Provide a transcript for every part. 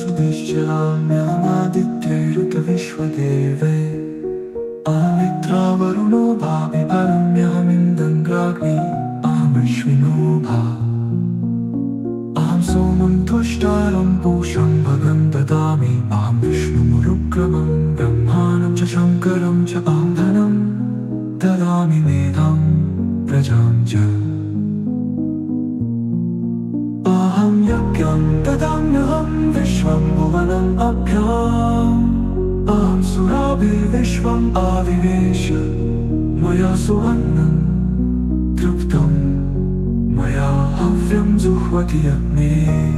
वसुदेश्याम्यहमादित्यैरुतविश्वदेवे अहमित्रावरुणो भाविपरम्यहमिन्दन्द्राग्नि अहमश्विनो भा अहं सोमं तुष्टारं पूषं भगं ददामि अहं विष्णुमुरुक्रमं ब्रह्माणं च शङ्करं च अहं धनं ददामि मेधां प्रजां च अहं यज्ञं ददाम्यहं विश्वं भुवनम् अभ्याम् अहं सुराभिर्विश्वम् आविवेश मया सुवर्णं तृप्तं मया हव्यं जुह्वति यज्ञे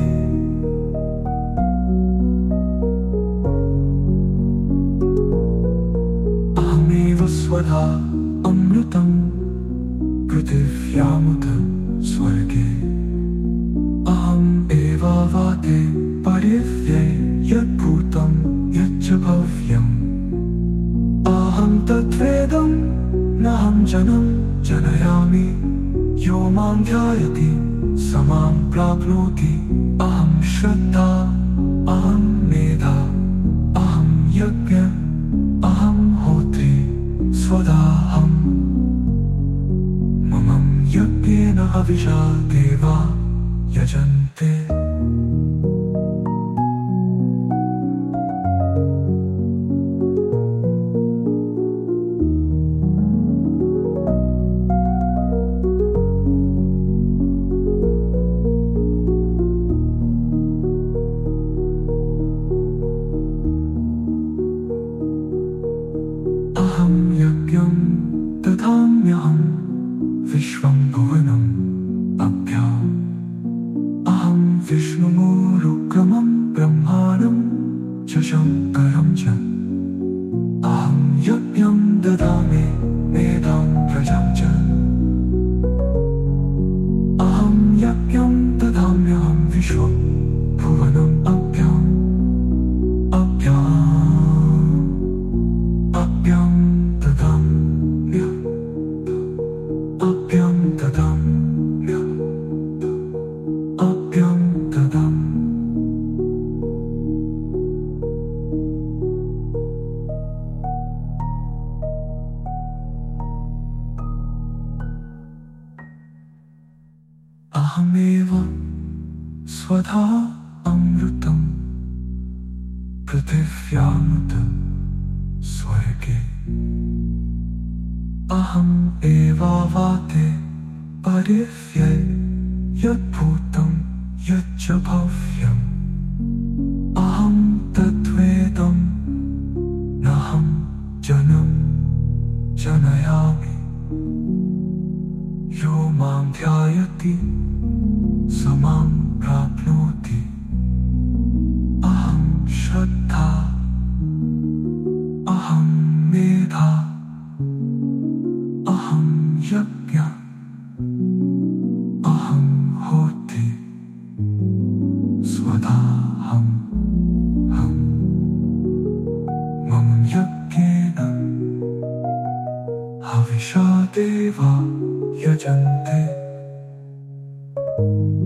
अहमेव स्वधा अमृतं पृथिव्यामुत स्वर्गे अहम् एवावाते परिव्ये यद्भूतं यच्च भव्यम् अहं तद्वेदं नाहं जनं जनयामि यो मां ध्यायति स मां प्राप्नोति अहं श्रद्धा अहं मेधा अहं यज्ञ अहं होत्री स्वदाहं मम यज्ञेन हविषा देवा यजन्ते अहं यज्ञं ददाम्यहं विश्वं भुवनम् अभ्याम् अहं विष्णुमुरुक्रमं ब्रह्माणं च शङ्करं च अहं यज्ञं ददामि मेधां प्रजां च अहं यज्ञं ददाम्यहं विश्वं भुवनम् अभ्याम् अभ्यां ददाम्य अभ्यां ददाम्य अभ्यां ददाम् अहमेव स्वधा अमृतं पृथिव्यामुत स्वर्गे अहम् एवावाते परिव्ये यद्भूतं यच्च भव्यम् अहं तद्वेदं नाहं जनं जनयामि यो मां ध्यायति स मां प्राप्नोति अहं श्रद्धा अहं मेधा अहं यज्ञ अहं होत्री स्वदाहं मम यज्ञेन हविषा देवा यजन्ते